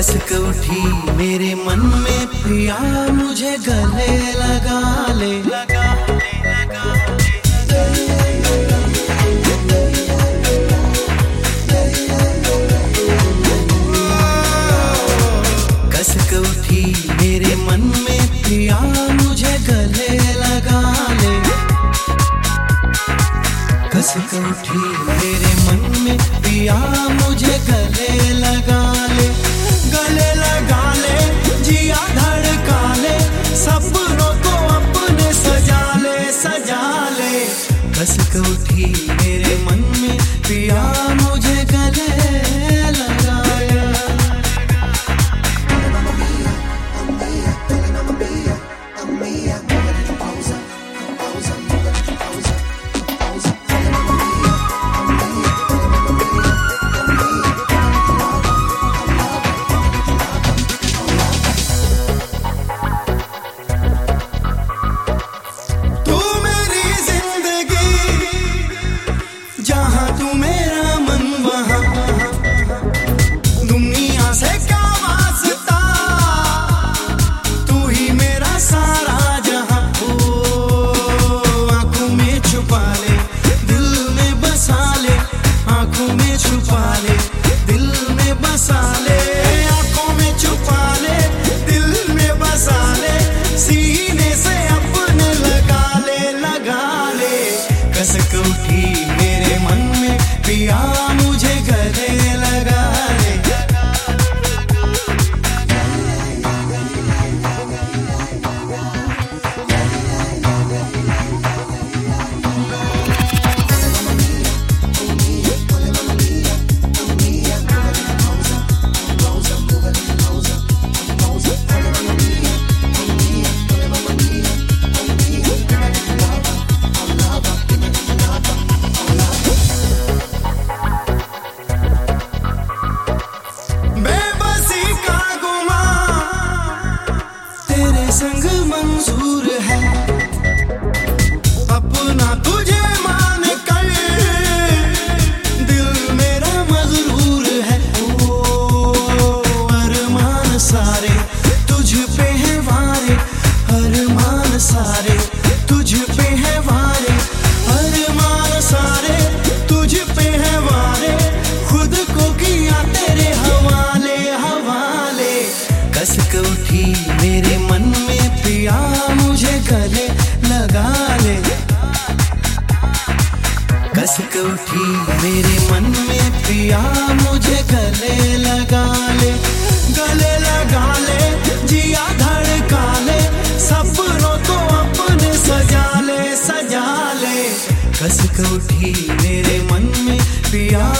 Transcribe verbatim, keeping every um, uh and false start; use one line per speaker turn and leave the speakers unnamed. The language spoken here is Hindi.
कस के उठी मेरे मन में पिया मुझे गले लगा ले लगा कस के उठी मेरे मन में पिया मुझे गले लगा ले कस के उठी मेरे मन में पिया मुझे गले लगा ले गले लगा ले जिया धड़का ले सपनों को अपने सजा ले सजा ले कस के उठी मेरे मन में पिया मुझे गले लगाया कस के उठी मेरे मन में पिया मुझे गले लगा ले संग मंजूर है अपना तुझे मान कर दिल मेरा मजरूर है ओ अरमान सारे तुझ पे है वारे अरमान सारे तुझ पे है वारे अरमान सारे तुझ पे है वारे खुद को किया तेरे हवाले हवाले कस के उठी मेरे मन में पिया मुझे गले लगा ले कस के उठी मेरे मन में पिया मुझे गले लगा ले गले लगा ले जिया धड़का ले सपनों को अपने सजा ले सजा ले कस के उठी मेरे मन में पिया